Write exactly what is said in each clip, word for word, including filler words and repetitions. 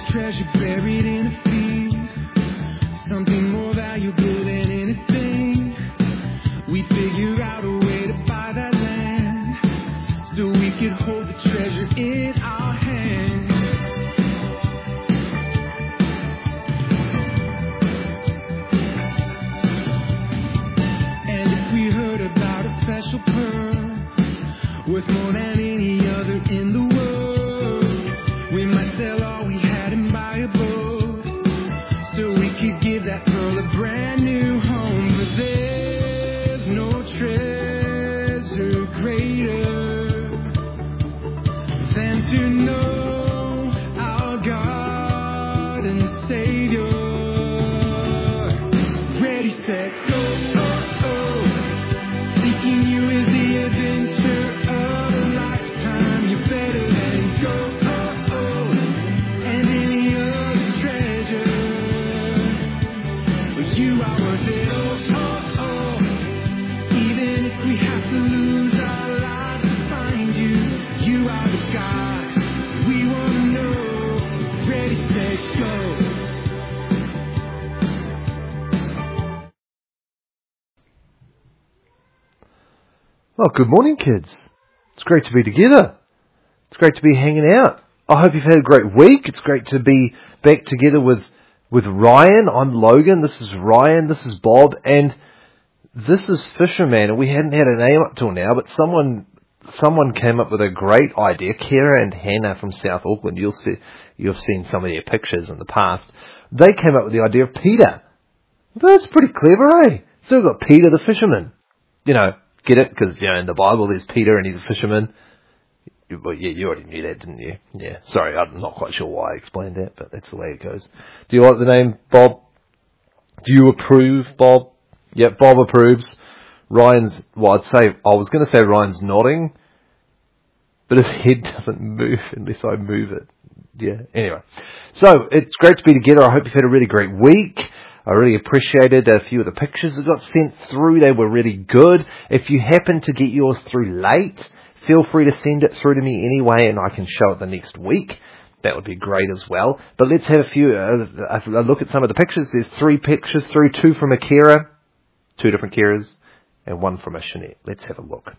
treasure buried in a field, something more valuable than anything. We figure out a way to buy that land, so we could hold the treasure in our hands. And if we heard about a special pearl worth more than any other in the world, we might sell all we had and buy a boat, so we could give that pearl a brand new home. But there's no treasure greater than to know our God and Savior. Ready, set, go, oh, oh. Seeking you is the adventure of a lifetime. You're better than gold, oh, oh, and any other treasure. But you are worth it, oh, oh, oh. Even if we have to lose our lives to find you, you are the God we want to know. Ready, set, go. Well, good morning, kids. It's great to be together. It's great to be hanging out. I hope you've had a great week. It's great to be back together with, with Ryan. I'm Logan. This is Ryan. This is Bob. And this is Fisherman. And we hadn't had a name up till now, but someone someone came up with a great idea. Kira and Hannah from South Auckland. You'll see, you've seen some of their pictures in the past. They came up with the idea of Peter. That's pretty clever, eh? So we've got Peter the fisherman. You know, get it? Because, you know, in the Bible there's Peter and he's a fisherman. You, well, yeah, you already knew that, didn't you? Yeah. Sorry, I'm not quite sure why I explained that, but that's the way it goes. Do you like the name, Bob? Do you approve, Bob? Yeah, Bob approves. Ryan's, well, I'd say, I was going to say Ryan's nodding, but his head doesn't move unless I move it. Yeah, anyway. So, it's great to be together. I hope you've had a really great week. I really appreciated a few of the pictures that got sent through. They were really good. If you happen to get yours through late, feel free to send it through to me anyway, and I can show it the next week. That would be great as well. But let's have a few, uh, a look at some of the pictures. There's three pictures through, two from a Kira, two different Kiras, and one from a Shanette. Let's have a look.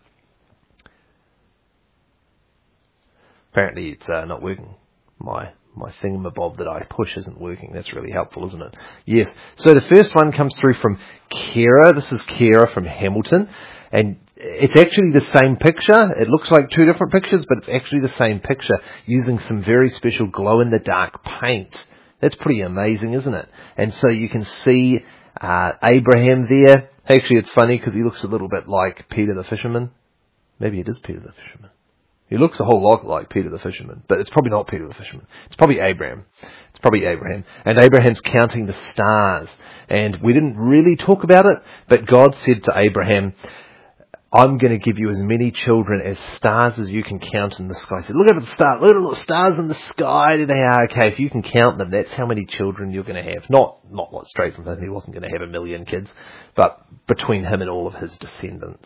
Apparently it's uh, not working. My my thingamabob that I push isn't working. That's really helpful, isn't it? Yes. So the first one comes through from Kira. This is Kira from Hamilton. And it's actually the same picture. It looks like two different pictures, but it's actually the same picture using some very special glow-in-the-dark paint. That's pretty amazing, isn't it? And so you can see uh, Abraham there. Actually, it's funny because he looks a little bit like Peter the fisherman. Maybe it is Peter the fisherman. He looks a whole lot like Peter the fisherman, but it's probably not Peter the fisherman. It's probably Abraham. It's probably Abraham. And Abraham's counting the stars. And we didn't really talk about it, but God said to Abraham, I'm going to give you as many children as stars as you can count in the sky. He said, look at the stars, look at the little stars in the sky. There they are. Okay, if you can count them, that's how many children you're going to have. Not, not what straight from him. He wasn't going to have a million kids, but between him and all of his descendants.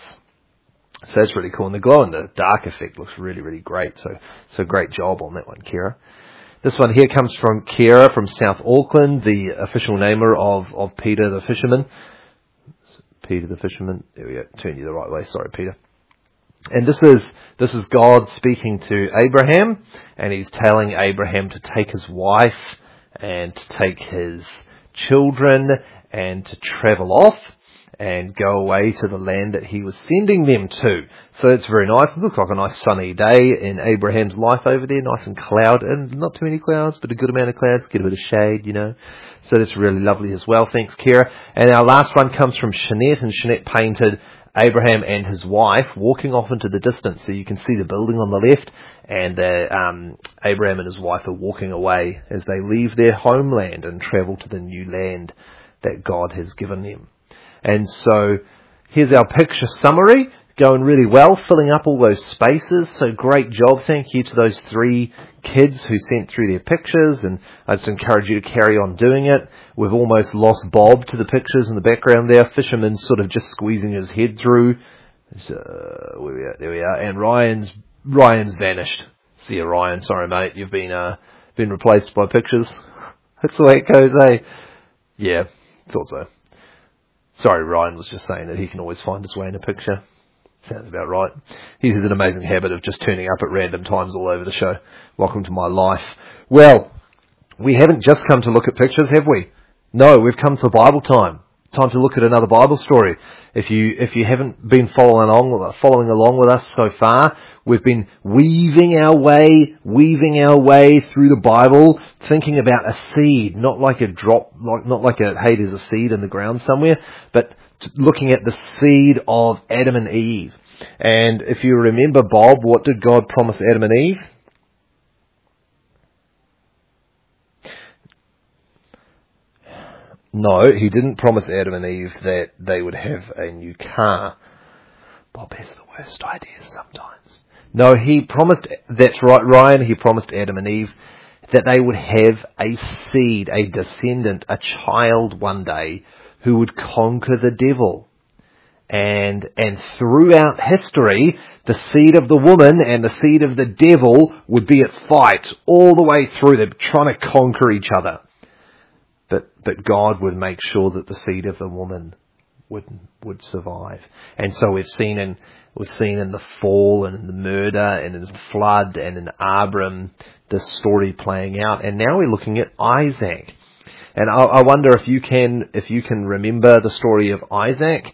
So that's really cool. And the glow in the dark effect looks really, really great. So, so great job on that one, Kira. This one here comes from Kira from South Auckland, the official namer of, of Peter the fisherman. Peter the fisherman. There we go. Turn you the right way. Sorry, Peter. And this is, this is God speaking to Abraham, and he's telling Abraham to take his wife and to take his children and to travel off and go away to the land that he was sending them to. So it's very nice. It looks like a nice sunny day in Abraham's life over there, nice and cloud, and not too many clouds, but a good amount of clouds, get a bit of shade, you know. So that's really lovely as well. Thanks, Kira. And our last one comes from Shanette, and Shanette painted Abraham and his wife walking off into the distance. So you can see the building on the left, and uh, um, Abraham and his wife are walking away as they leave their homeland and travel to the new land that God has given them. And so here's our picture summary, going really well, filling up all those spaces. So great job. Thank you to those three kids who sent through their pictures, and I just encourage you to carry on doing it. We've almost lost Bob to the pictures in the background there. Fisherman's sort of just squeezing his head through. So, where we are, there we are. And Ryan's Ryan's vanished. See you, Ryan. Sorry, mate. You've been uh, been replaced by pictures. That's the way it goes, eh? Yeah, thought so. Sorry, Ryan was just saying that he can always find his way in a picture. Sounds about right. He has an amazing habit of just turning up at random times all over the show. Welcome to my life. Well, we haven't just come to look at pictures, have we? No, we've come to Bible time. Time to look at another Bible story. If you if you haven't been following along following along with us so far, we've been weaving our way, weaving our way through the Bible, thinking about a seed, not like a drop, like not like a hey, there's a seed in the ground somewhere, but looking at the seed of Adam and Eve. And if you remember, Bob, what did God promise Adam and Eve? No, he didn't promise Adam and Eve that they would have a new car. Bob has the worst ideas sometimes. No, he promised, that's right, Ryan, he promised Adam and Eve that they would have a seed, a descendant, a child one day who would conquer the devil. And, and throughout history, the seed of the woman and the seed of the devil would be at fight all the way through. They're trying to conquer each other. But but God would make sure that the seed of the woman would would survive. And so we've seen in we've seen in the fall and in the murder and in the flood and in Abram this story playing out. And now we're looking at Isaac. And I, I wonder if you can if you can remember the story of Isaac.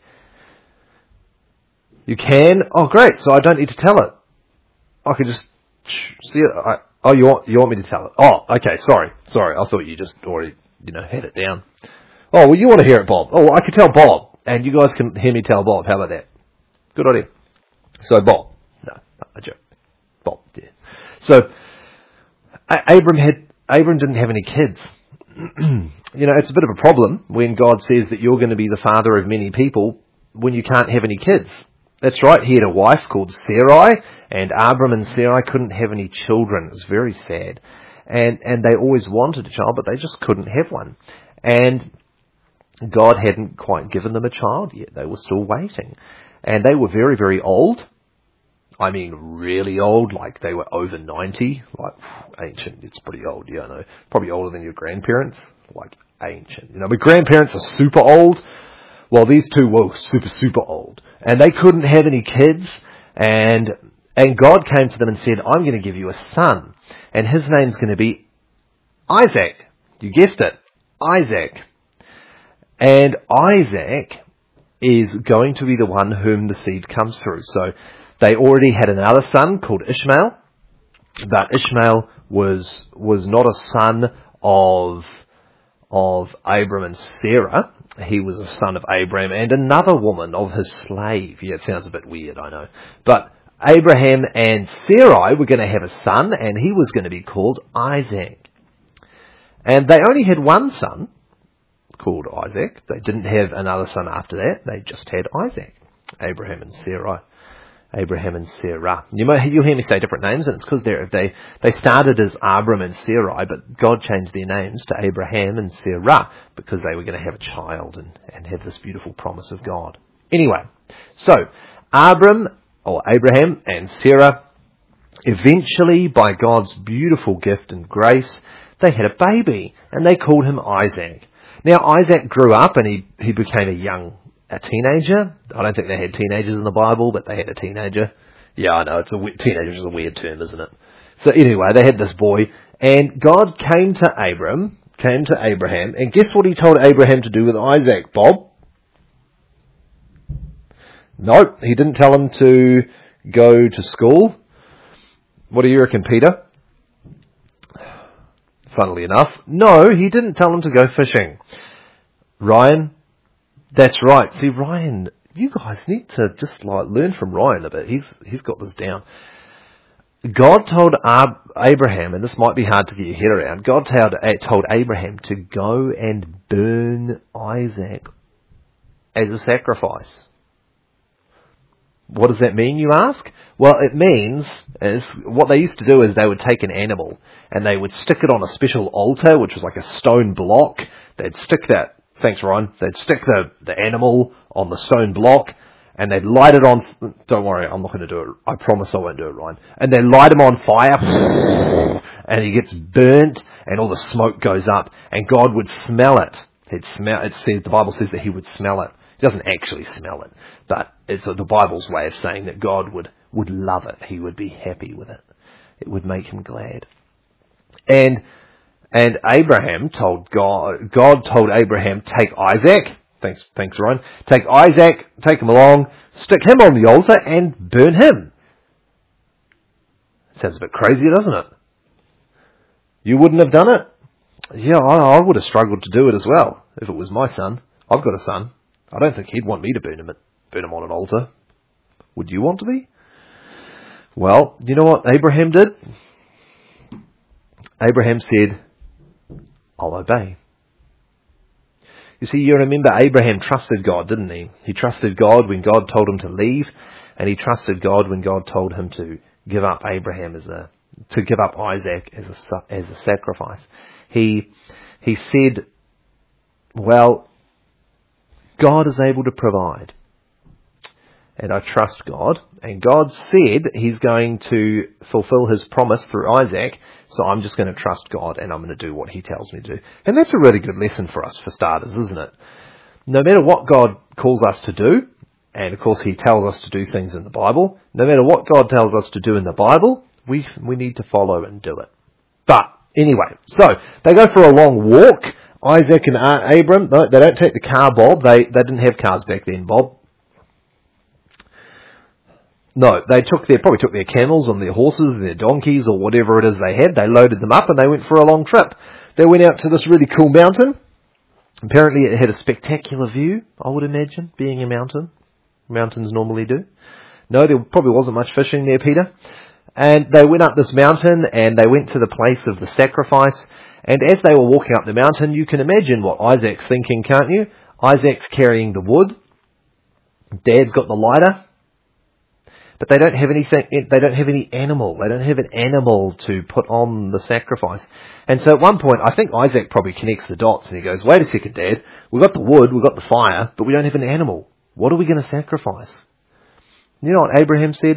You can? Oh, great! So I don't need to tell it. I can just see it. I, oh, you want you want me to tell it? Oh, okay. Sorry, sorry. I thought you just already. You know, had it down. Oh, well, you want to hear it, Bob. Oh, I can tell Bob. And you guys can hear me tell Bob. How about that? Good idea. So, Bob. No, no, a joke. Bob, yeah. So, Abram had, Abram didn't have any kids. You know, it's a bit of a problem when God says that you're going to be the father of many people when you can't have any kids. That's right. He had a wife called Sarai, and Abram and Sarai couldn't have any children. It was very sad. And and they always wanted a child, but they just couldn't have one. And God hadn't quite given them a child yet. They were still waiting. And they were very, very old. I mean, really old, like they were over ninety. Like, ancient, it's pretty old, yeah, I know. Probably older than your grandparents. Like, ancient. You know, my grandparents are super old. Well, these two were super, super old. And they couldn't have any kids. And and God came to them and said, I'm going to give you a son. And his name's going to be Isaac. You guessed it. Isaac. And Isaac is going to be the one whom the seed comes through. So they already had another son called Ishmael. But Ishmael was was not a son of, of Abram and Sarah. He was a son of Abraham and another woman of his slave. Yeah, it sounds a bit weird, I know. But Abraham and Sarai were going to have a son, and he was going to be called Isaac. And they only had one son called Isaac. They didn't have another son after that. They just had Isaac. Abraham and Sarai. Abraham and Sarah. You might, you'll hear me say different names, and it's because they they started as Abram and Sarai, but God changed their names to Abraham and Sarah because they were going to have a child and, and have this beautiful promise of God. Anyway, so Abram or Abraham and Sarah, eventually, by God's beautiful gift and grace, they had a baby, and they called him Isaac. Now, Isaac grew up, and he, he became a young, a teenager. I don't think they had teenagers in the Bible, but they had a teenager. Yeah, I know, it's a teenager is a weird term, isn't it? So anyway, they had this boy, and God came to Abram, came to Abraham, and guess what he told Abraham to do with Isaac, Bob? No, he didn't tell him to go to school. What do you reckon, Peter? Funnily enough, no, he didn't tell him to go fishing. Ryan? That's right. See, Ryan, you guys need to just like learn from Ryan a bit. He's he's got this down. God told Ab- Abraham, and this might be hard to get your head around, God told, told Abraham to go and burn Isaac as a sacrifice. What does that mean, you ask? Well, it means, is what they used to do is they would take an animal and they would stick it on a special altar, which was like a stone block. They'd stick that, thanks Ryan, they'd stick the, the animal on the stone block and they'd light it on, don't worry, I'm not going to do it, I promise I won't do it, Ryan. And they'd light them on fire and he gets burnt, and all the smoke goes up, and God would smell it. He'd smell. It says the Bible says that he would smell it. He doesn't actually smell it, but it's the Bible's way of saying that God would would love it. He would be happy with it. It would make him glad. And and Abraham told God. God told Abraham, take Isaac. Thanks, thanks, Ryan. Take Isaac, take him along, stick him on the altar, and burn him. Sounds a bit crazy, doesn't it? You wouldn't have done it? Yeah, I, I would have struggled to do it as well, if it was my son. I've got a son. I don't think he'd want me to burn him, burn him on an altar. Would you want to be? Well, you know what Abraham did? Abraham said, I'll obey. You see, you remember Abraham trusted God, didn't he? He trusted God when God told him to leave, and he trusted God when God told him to give up Abraham as a, to give up Isaac as a, as a sacrifice. He, he said, well, God is able to provide, and I trust God, and God said he's going to fulfill his promise through Isaac, so I'm just going to trust God, and I'm going to do what he tells me to do. And that's a really good lesson for us, for starters, isn't it? No matter what God calls us to do, and of course he tells us to do things in the Bible, no matter what God tells us to do in the Bible, we we need to follow and do it. But anyway, so they go for a long walk. Isaac and Abram, no, they don't take the car, Bob. They, they didn't have cars back then, Bob. No, they took their, probably took their camels and their horses, their donkeys, or whatever it is they had. They loaded them up and they went for a long trip. They went out to this really cool mountain. Apparently it had a spectacular view, I would imagine, being a mountain. Mountains normally do. No, there probably wasn't much fishing there, Peter. And they went up this mountain and they went to the place of the sacrifice. And as they were walking up the mountain, you can imagine what Isaac's thinking, can't you? Isaac's carrying the wood. Dad's got the lighter. But they don't have anything, they don't have any animal. They don't have an animal to put on the sacrifice. And so at one point, I think Isaac probably connects the dots and he goes, wait a second, Dad. We've got the wood, we've got the fire, but we don't have an animal. What are we going to sacrifice? You know what Abraham said?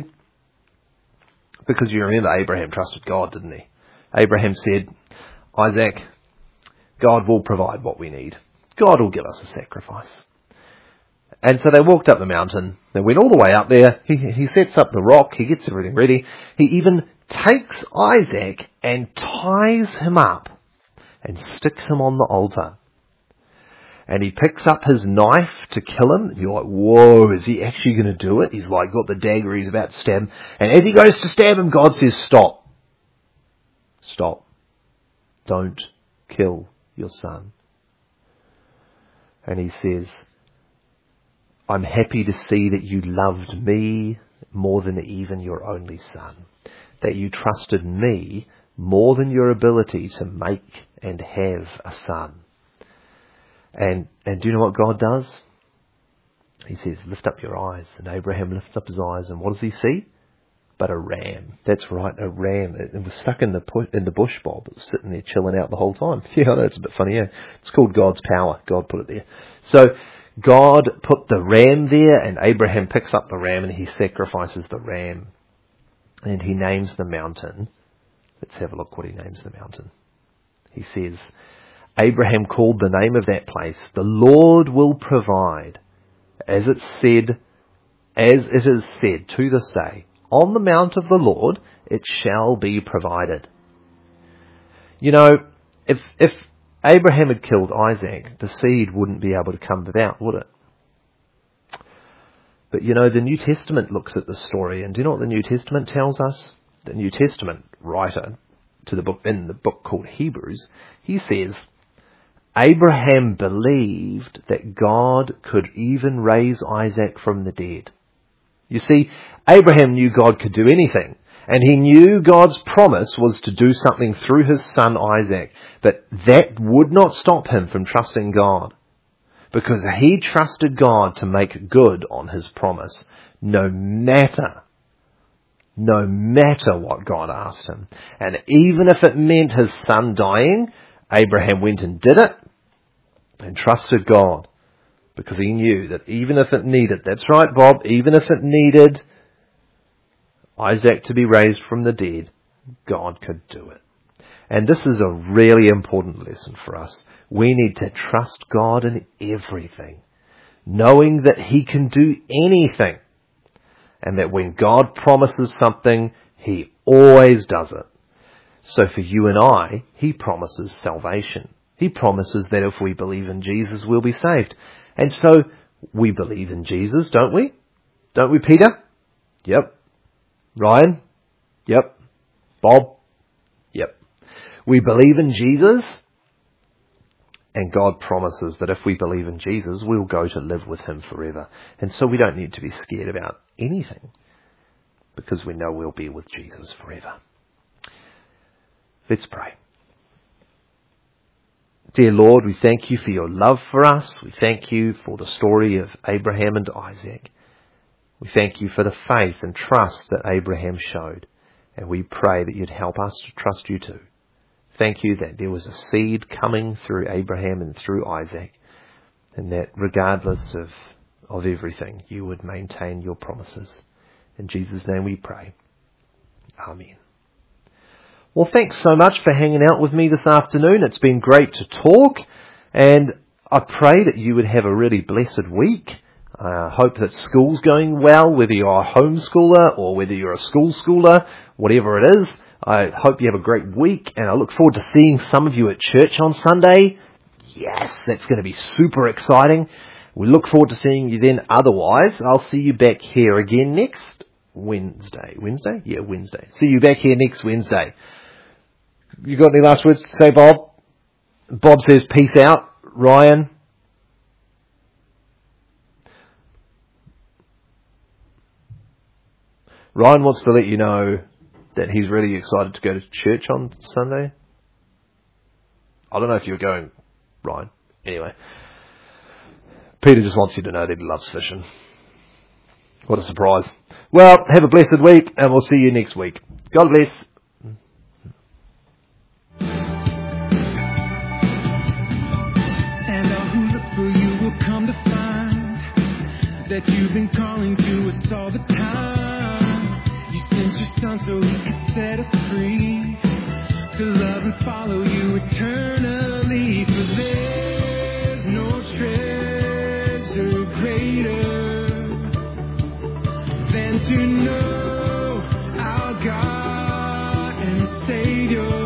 Because you remember Abraham trusted God, didn't he? Abraham said, Isaac, God will provide what we need. God will give us a sacrifice. And so they walked up the mountain. They went all the way up there. He, he sets up the rock. He gets everything ready. He even takes Isaac and ties him up and sticks him on the altar. And he picks up his knife to kill him. You're like, whoa, is he actually going to do it? He's like, got the dagger, he's about to stab him. And as he goes to stab him, God says, stop. Stop. Don't kill your son. And he says, I'm happy to see that you loved me more than even your only son. That you trusted me more than your ability to make and have a son. And and do you know what God does? He says, lift up your eyes. And Abraham lifts up his eyes. And what does he see? But a ram. That's right, a ram. It was stuck in the pu- in the bush, Bob. It was sitting there chilling out the whole time. Yeah, that's a bit funny, yeah. It's called God's power. God put it there. So God put the ram there, and Abraham picks up the ram and he sacrifices the ram. And he names the mountain. Let's have a look what he names the mountain. He says, Abraham called the name of that place, the Lord will provide, as it said, as it is said to this day, on the mount of the Lord it shall be provided. You know, if if Abraham had killed Isaac, the seed wouldn't be able to come about, would it? But you know, the New Testament looks at the story, and do you know what the New Testament tells us? The New Testament writer to the book in the book called Hebrews, he says, Abraham believed that God could even raise Isaac from the dead. You see, Abraham knew God could do anything, and he knew God's promise was to do something through his son Isaac, but that would not stop him from trusting God, because he trusted God to make good on his promise, no matter, no matter what God asked him. And even if it meant his son dying, Abraham went and did it and trusted God, because he knew that even if it needed, that's right, Bob, even if it needed Isaac to be raised from the dead, God could do it. And this is a really important lesson for us. We need to trust God in everything, knowing that He can do anything, and that when God promises something, He always does it. So for you and I, He promises salvation. He promises that if we believe in Jesus, we'll be saved. And so we believe in Jesus, don't we? Don't we, Peter? Yep. Ryan? Yep. Bob? Yep. We believe in Jesus, and God promises that if we believe in Jesus, we'll go to live with Him forever. And so we don't need to be scared about anything, because we know we'll be with Jesus forever. Let's pray. Dear Lord, we thank You for Your love for us. We thank You for the story of Abraham and Isaac. We thank You for the faith and trust that Abraham showed. And we pray that You'd help us to trust You too. Thank You that there was a seed coming through Abraham and through Isaac, and that regardless of, of everything, You would maintain Your promises. In Jesus' name we pray. Amen. Well, thanks so much for hanging out with me this afternoon. It's been great to talk, and I pray that you would have a really blessed week. I uh, hope that school's going well, whether you're a homeschooler or whether you're a school schooler, whatever it is. I hope you have a great week, and I look forward to seeing some of you at church on Sunday. Yes, that's going to be super exciting. We look forward to seeing you then. Otherwise, I'll see you back here again next Wednesday. Wednesday? Yeah, Wednesday. See you back here next Wednesday. You got any last words to say, Bob? Bob says peace out. Ryan? Ryan wants to let you know that he's really excited to go to church on Sunday. I don't know if you're going, Ryan. Anyway. Peter just wants you to know that he loves fishing. What a surprise. Well, have a blessed week, and we'll see you next week. God bless. And all who look for You will come to find that You've been calling to us all the time. You sent Your Son so He could set us free, to love and follow You eternally. For there's no treasure greater than to know our God and Savior.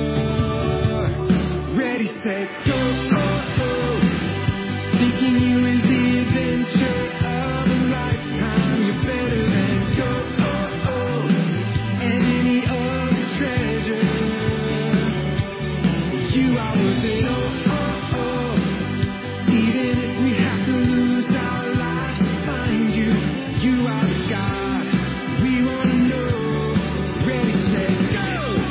Ready, set, go, oh, oh. Seeking You is the adventure of a lifetime. You're better than gold, oh, oh, and any other treasure. You are worth it, oh, oh, oh. Even if we have to lose our lives to find You, You are the God we want to know. Ready, set, go!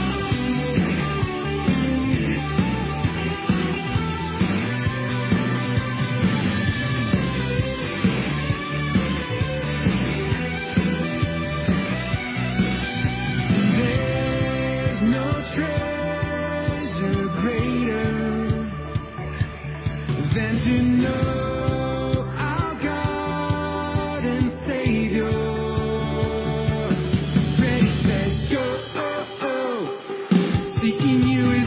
There's no treasure greater than to know our God and Savior. Ready, set, go, oh, oh. Seeking You is